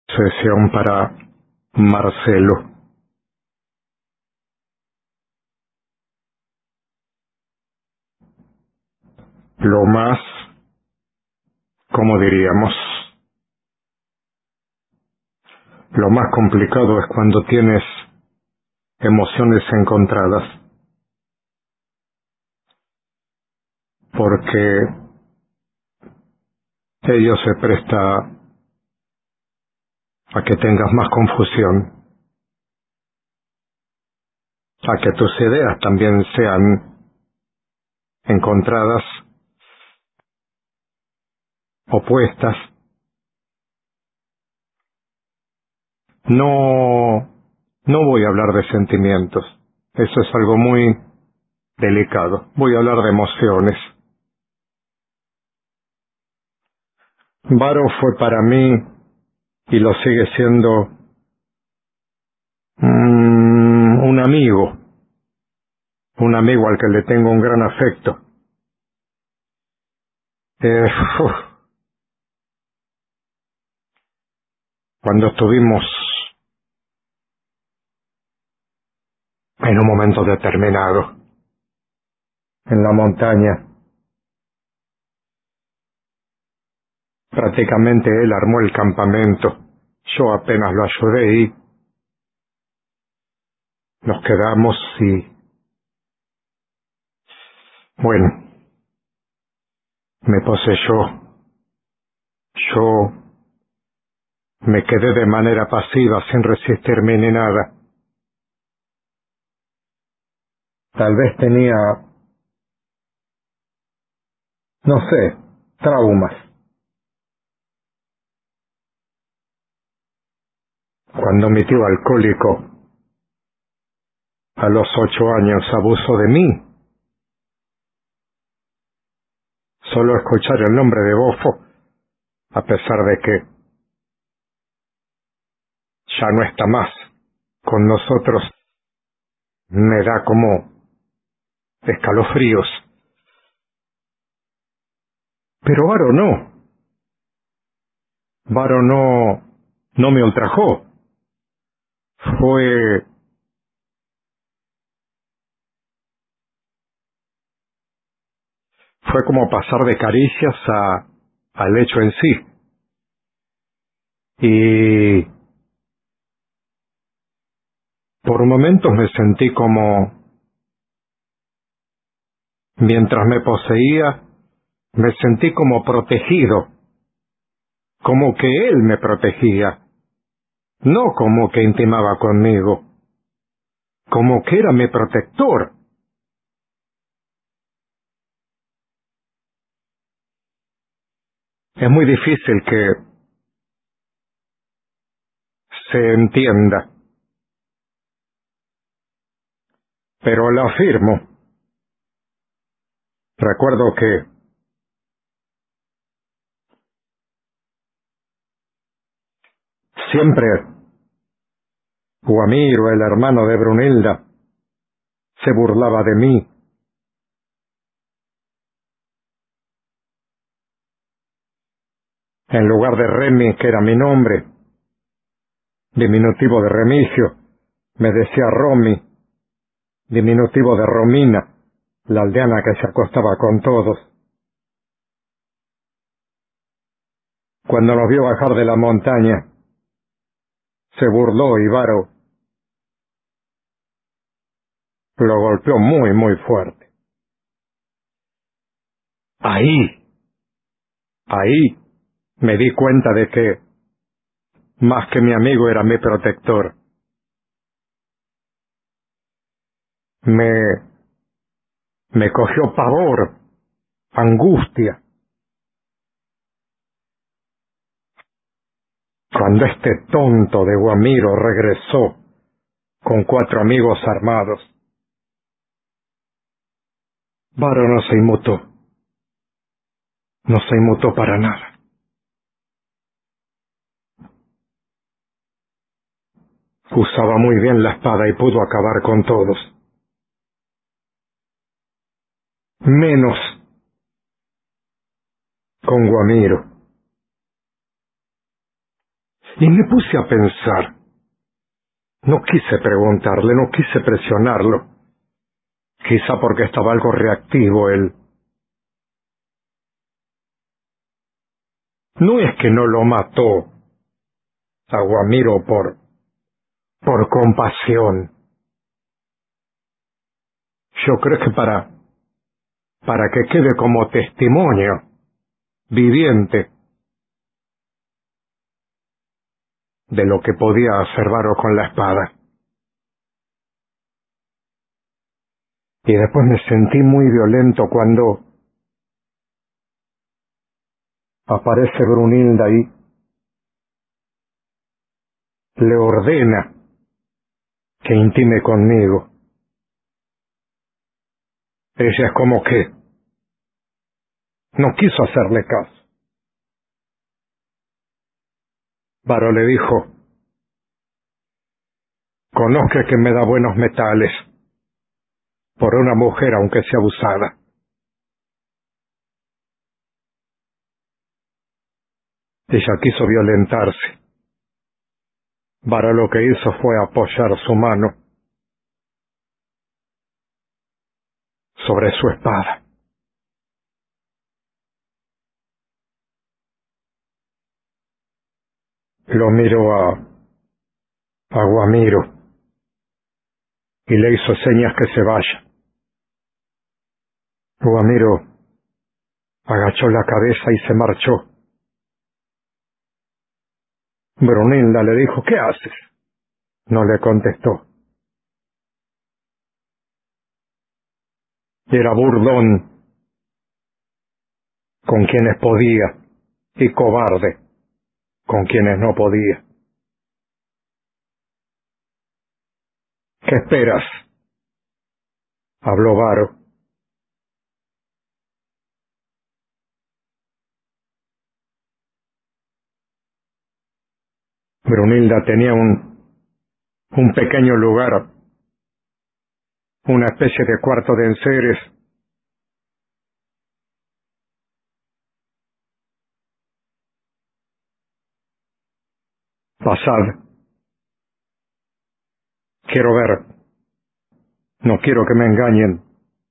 Sesión para Marcelo. Lo más, como diríamos, lo más complicado es cuando tienes emociones encontradas, porque ello se presta a que tengas más confusión, a que tus ideas también sean encontradas, opuestas. No voy a hablar de sentimientos, eso es algo muy delicado. Voy a hablar de emociones. Varo fue para mí, y lo sigue siendo, un amigo al que le tengo un gran afecto. Eh, uf, Cuando estuvimos en un momento determinado en la montaña, prácticamente él armó el campamento, yo apenas lo ayudé y nos quedamos y, bueno, me poseyó. Yo me quedé de manera pasiva, sin resistirme ni nada. Tal vez tenía, no sé, traumas. Cuando mi tío alcohólico, a los 8 años, abusó de mí, solo escuchar el nombre de Bofo, a pesar de que ya no está más con nosotros, me da como escalofríos. Pero Varo no me ultrajó. Fue como pasar de caricias al hecho en sí. Y por momentos me sentí como, mientras me poseía, me sentí como protegido, como que él me protegía, no como que intimaba conmigo, como que era mi protector. Es muy difícil que se entienda, pero lo afirmo. Recuerdo que siempre Guamiro, el hermano de Brunilda, se burlaba de mí. En lugar de Remy, que era mi nombre, diminutivo de Remigio, me decía Romy, diminutivo de Romina, la aldeana que se acostaba con todos. Cuando nos vio bajar de la montaña, se burló y Varo lo golpeó muy, muy fuerte. Ahí me di cuenta de que, más que mi amigo, era mi protector. Me cogió pavor, angustia, cuando este tonto de Guamiro regresó con 4 amigos armados. Varo no se inmutó para nada. Usaba muy bien la espada y pudo acabar con todos, menos con Guamiro. Y me puse a pensar. No quise preguntarle, no quise presionarlo. Quizá porque estaba algo reactivo él. No es que no lo mató a Guamiro por compasión. Yo creo que para que quede como testimonio viviente de lo que podía hacer Varo con la espada. Y después me sentí muy violento cuando aparece Brunilda y le ordena que intime conmigo. Ella es como que no quiso hacerle caso. Varo le dijo: conozca que me da buenos metales por una mujer aunque sea abusada. Ella quiso violentarse. Varo lo que hizo fue apoyar su mano sobre su espada. Lo miró a Guamiro y le hizo señas que se vaya. Guamiro agachó la cabeza y se marchó. Brunilda le dijo: ¿qué haces? No le contestó. Era burdón con quienes podía y cobarde con quienes no podía. ¿Qué esperas? Habló Varo. Brunilda tenía un pequeño lugar, una especie de cuarto de enseres. Pasad. Quiero ver. No quiero que me engañen.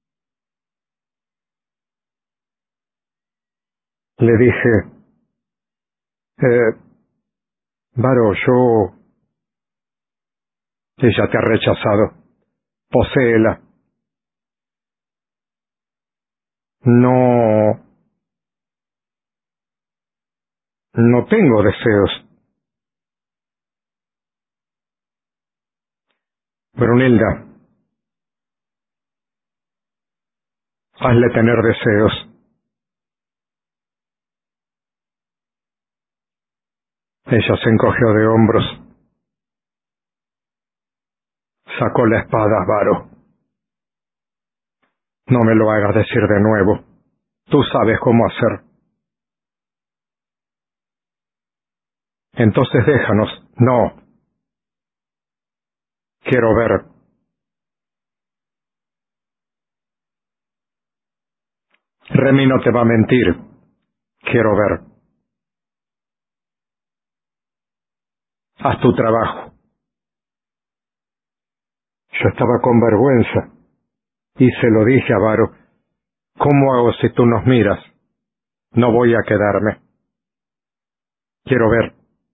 Le dije: Varo, ella te ha rechazado. Poséela. No, no tengo deseos. Brunilda, hazle tener deseos. Ella se encogió de hombros. Sacó la espada, Varo. No me lo hagas decir de nuevo. Tú sabes cómo hacer. Entonces déjanos. No. Quiero ver. Remy no te va a mentir. Quiero ver. Haz tu trabajo. Yo estaba con vergüenza y se lo dije a Varo: ¿cómo hago si tú nos miras? No voy a quedarme. Quiero ver.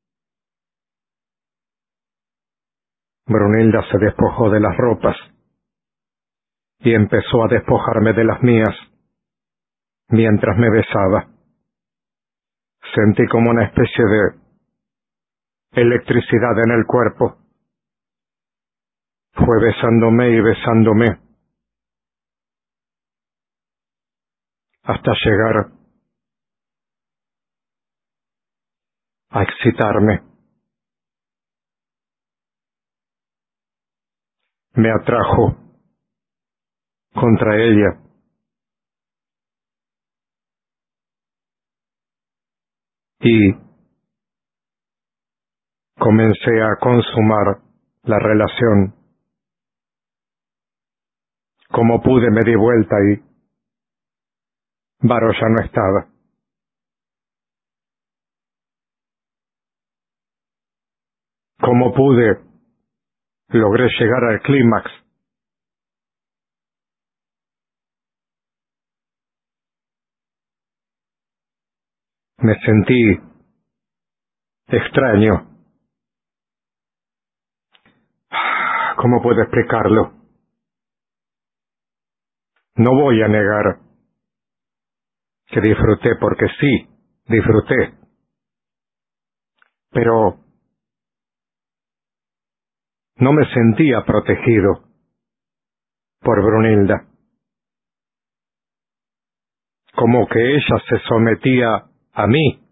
Brunilda se despojó de las ropas y empezó a despojarme de las mías mientras me besaba. Sentí como una especie de electricidad en el cuerpo. Fue besándome y besándome hasta llegar a excitarme. Me atrajo contra ella y comencé a consumar la relación. Como pude me di vuelta y Varo ya no estaba. como pude, logré llegar al clímax. Me sentí extraño. ¿Cómo puedo explicarlo? No voy a negar que disfruté, porque sí, disfruté. Pero no me sentía protegido por Brunilda. Como que ella se sometía a mí,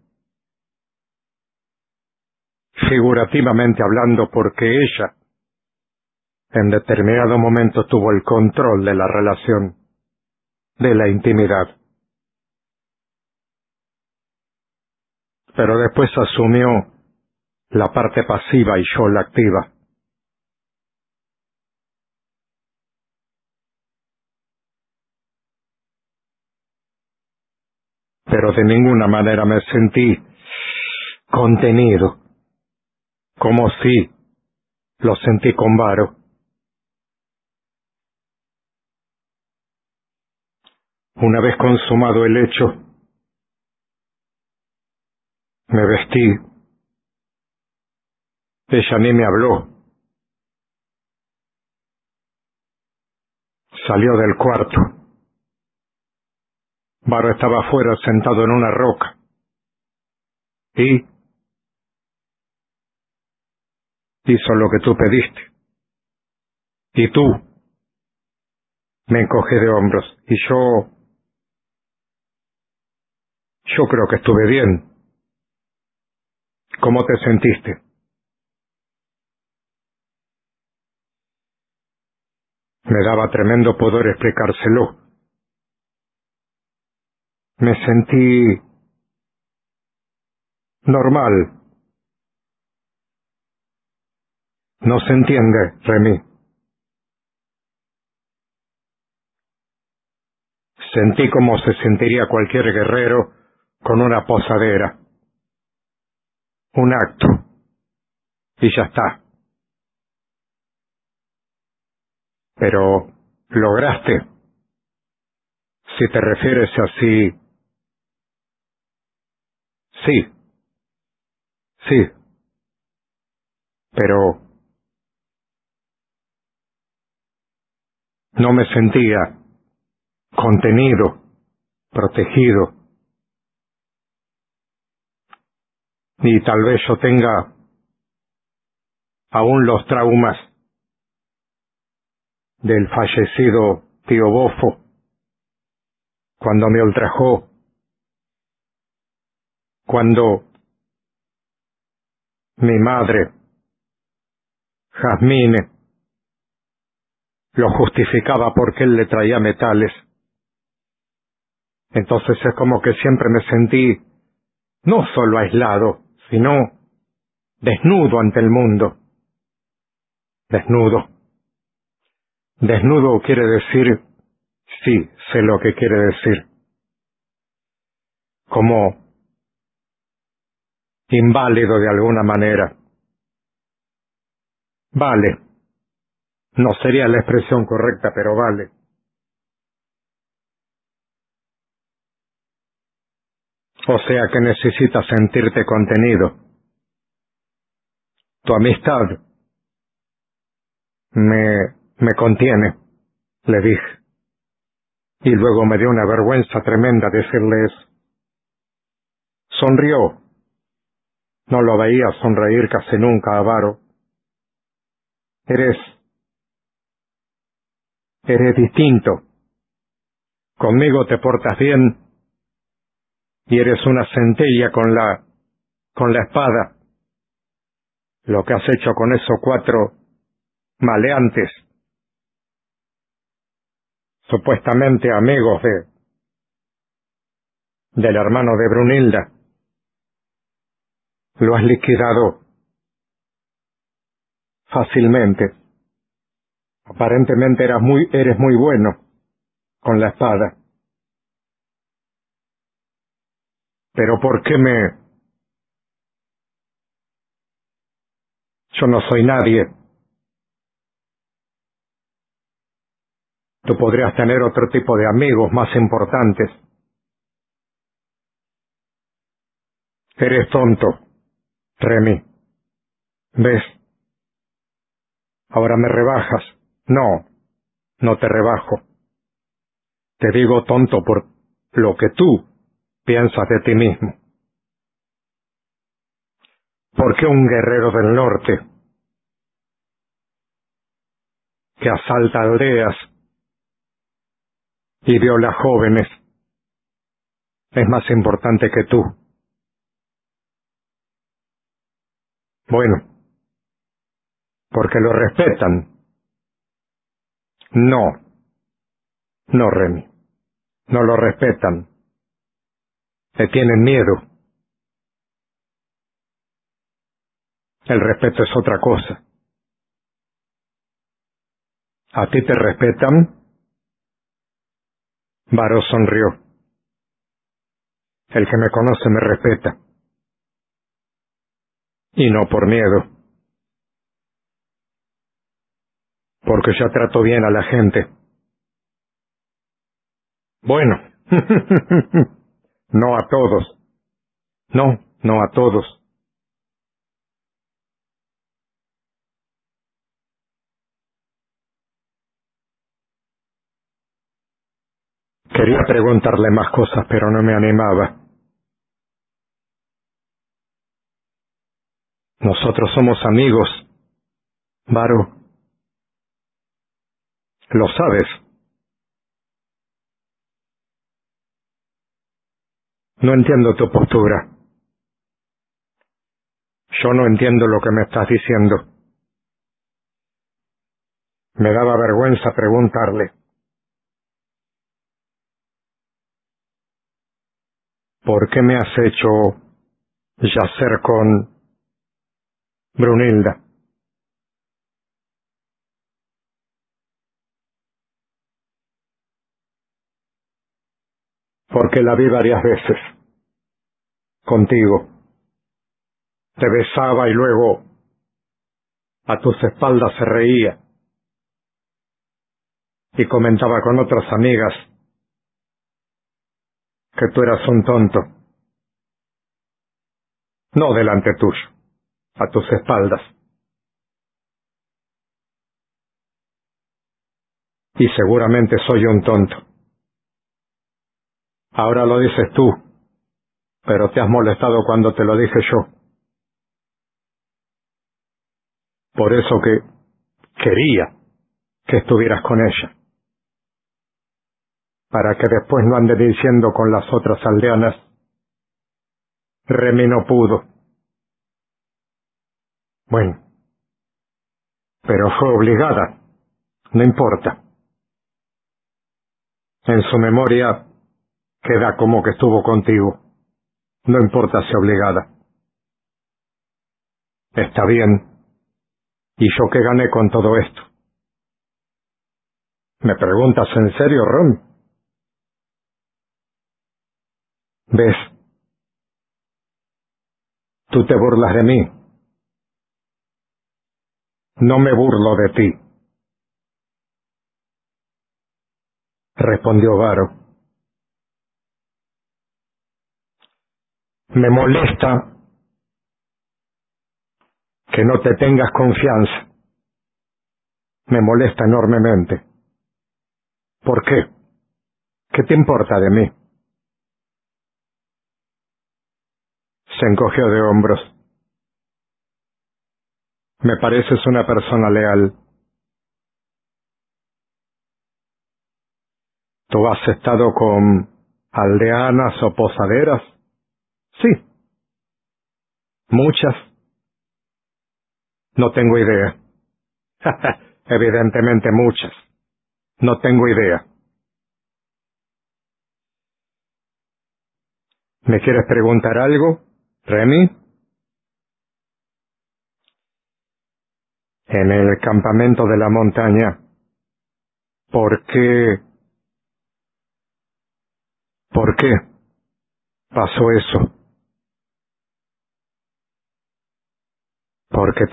figurativamente hablando, porque ella en determinado momento tuvo el control de la relación, de la intimidad. Pero después asumió la parte pasiva y yo la activa. Pero de ninguna manera me sentí contenido, como si lo sentí con Varo. Una vez consumado el hecho, me vestí. Ella ni me habló. Salió del cuarto. Varo estaba afuera sentado en una roca. Y hizo lo que tú pediste. Y tú, me encogí de hombros. Y yo creo que estuve bien. ¿Cómo te sentiste? Me daba tremendo poder explicárselo. Me sentí normal. No se entiende, Remy. Sentí como se sentiría cualquier guerrero con una posadera. Un acto. Y ya está. Pero lograste. Si te refieres así, sí, sí. Pero no me sentía contenido, protegido. Y tal vez yo tenga aún los traumas del fallecido tío Bofo, cuando me ultrajó, cuando mi madre, Jazmine, lo justificaba porque él le traía metales. Entonces es como que siempre me sentí no solo aislado, sino desnudo ante el mundo. Desnudo. Desnudo quiere decir, sí, sé lo que quiere decir. Como inválido de alguna manera. Vale. No sería la expresión correcta, pero vale. O sea que necesitas sentirte contenido. Tu amistad me contiene, le dije. Y luego me dio una vergüenza tremenda decirle eso. Sonrió. No lo veía sonreír casi nunca a Varo. Eres distinto. Conmigo te portas bien y eres una centella con la espada. Lo que has hecho con esos 4 maleantes, supuestamente amigos del hermano de Brunilda, lo has liquidado fácilmente. Aparentemente eres muy bueno con la espada. Pero ¿por qué Yo no soy nadie. Tú podrías tener otro tipo de amigos más importantes. Eres tonto, Remy. ¿Ves? Ahora me rebajas. No, no te rebajo. Te digo tonto por lo que tú piensas de ti mismo. ¿Por qué un guerrero del norte que asalta aldeas y viola jóvenes es más importante que tú? Bueno, porque lo respetan. No, no, Remy. No lo respetan. Le tienen miedo. El respeto es otra cosa. ¿A ti te respetan? Varo sonrió. El que me conoce me respeta. Y no por miedo. Porque yo trato bien a la gente. Bueno. No a todos. No, no a todos. Quería preguntarle más cosas, pero no me animaba. Nosotros somos amigos, Varo. Lo sabes. No entiendo tu postura. Yo no entiendo lo que me estás diciendo. Me daba vergüenza preguntarle. ¿Por qué me has hecho yacer con Brunilda? Porque la vi varias veces. Contigo. Te besaba y luego a tus espaldas se reía. Y comentaba con otras amigas que tú eras un tonto. No delante tuyo. A tus espaldas. Y seguramente soy un tonto. Ahora lo dices tú, pero te has molestado cuando te lo dije yo. Por eso que quería que estuvieras con ella, para que después no ande diciendo con las otras aldeanas, Remy no pudo. Bueno, pero fue obligada, no importa. En su memoria queda como que estuvo contigo, no importa si obligada. Está bien, ¿y yo qué gané con todo esto? ¿Me preguntas en serio, Ron? ¿Ves? Tú te burlas de mí. No me burlo de ti, respondió Varo. Me molesta que no te tengas confianza. Me molesta enormemente. ¿Por qué? ¿Qué te importa de mí? Se encogió de hombros. Me pareces una persona leal. ¿Tú has estado con aldeanas o posaderas? Sí. ¿Muchas? No tengo idea. Evidentemente muchas. No tengo idea. ¿Me quieres preguntar algo, Remy? En el campamento de la montaña. ¿Por qué? ¿Por qué pasó eso? porque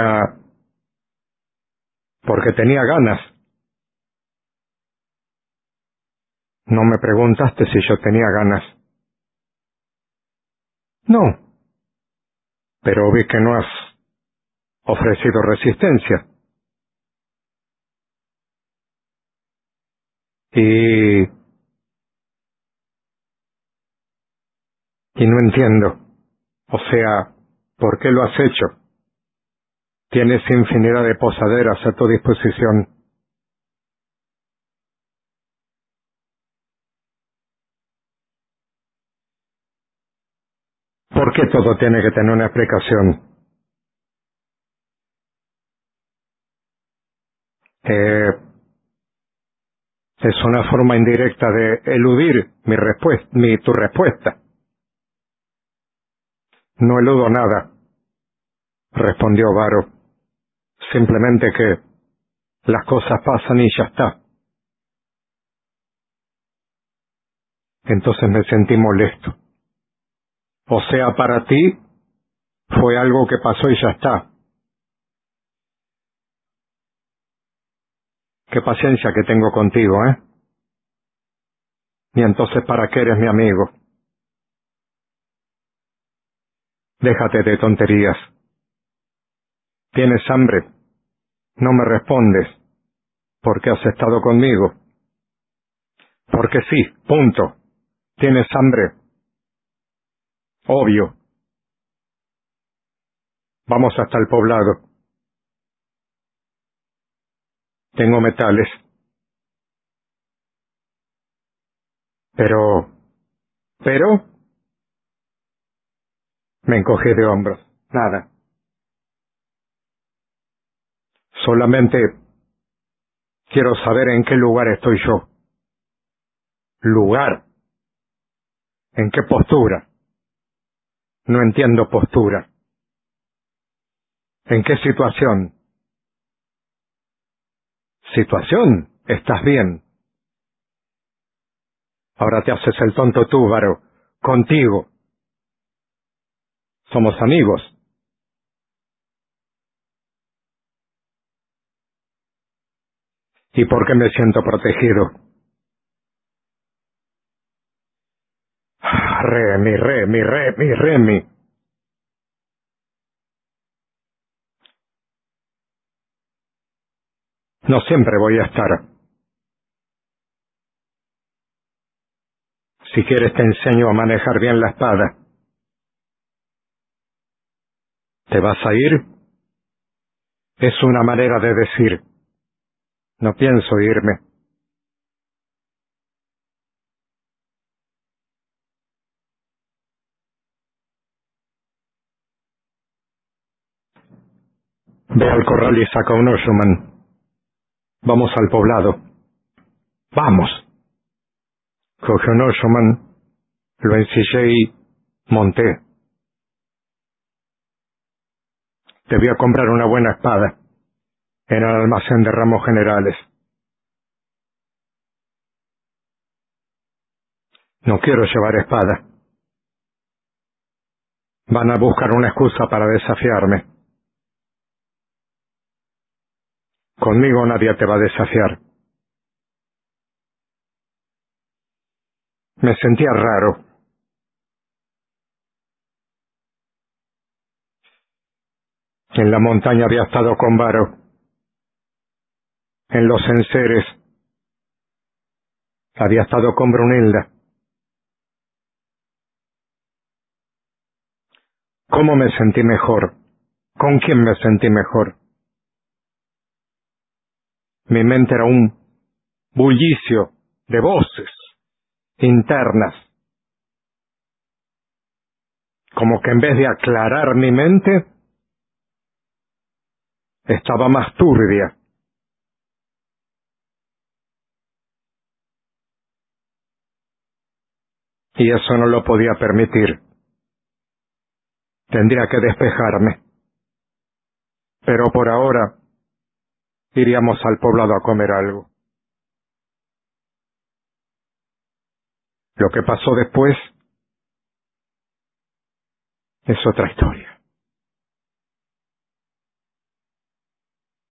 tenía ganas. No me preguntaste si yo tenía ganas. No, pero vi que no has ofrecido resistencia. Y no entiendo. O sea, ¿por qué lo has hecho? Tienes infinidad de posaderas a tu disposición. ¿Por qué todo tiene que tener una explicación? Eh, es una forma indirecta de eludir tu respuesta. No eludo nada, respondió Varo. Simplemente que las cosas pasan y ya está. Entonces me sentí molesto. O sea, para ti fue algo que pasó y ya está. Qué paciencia que tengo contigo, ¿eh? Y entonces, ¿para qué eres mi amigo? Déjate de tonterías. ¿Tienes hambre? No me respondes. Porque has estado conmigo. Porque sí, punto. ¿Tienes hambre? Obvio. Vamos hasta el poblado. Tengo metales. Pero... Me encogí de hombros. Nada. Solamente quiero saber en qué lugar estoy yo. ¿Lugar? ¿En qué postura? No entiendo postura. ¿En qué situación? ¿Situación? ¿Estás bien? Ahora te haces el tonto tú, Varo. Contigo. Somos amigos. ¿Y por qué me siento protegido? Remy. No siempre voy a estar. Si quieres te enseño a manejar bien la espada. ¿Te vas a ir? Es una manera de decir. No pienso irme. Ve al corral y saca un Oshuman. Vamos al poblado. ¡Vamos! Cogí un Oshuman, lo ensillé y monté. Te voy a comprar una buena espada en el almacén de ramos generales. No quiero llevar espada. Van a buscar una excusa para desafiarme. Conmigo nadie te va a desafiar. Me sentía raro. En la montaña había estado con Varo. En los enseres había estado con Brunilda. ¿Cómo me sentí mejor? ¿Con quién me sentí mejor? Mi mente era un bullicio de voces internas. Como que en vez de aclarar mi mente, estaba más turbia. Y eso no lo podía permitir. Tendría que despejarme. Pero por ahora iríamos al poblado a comer algo. Lo que pasó después es otra historia.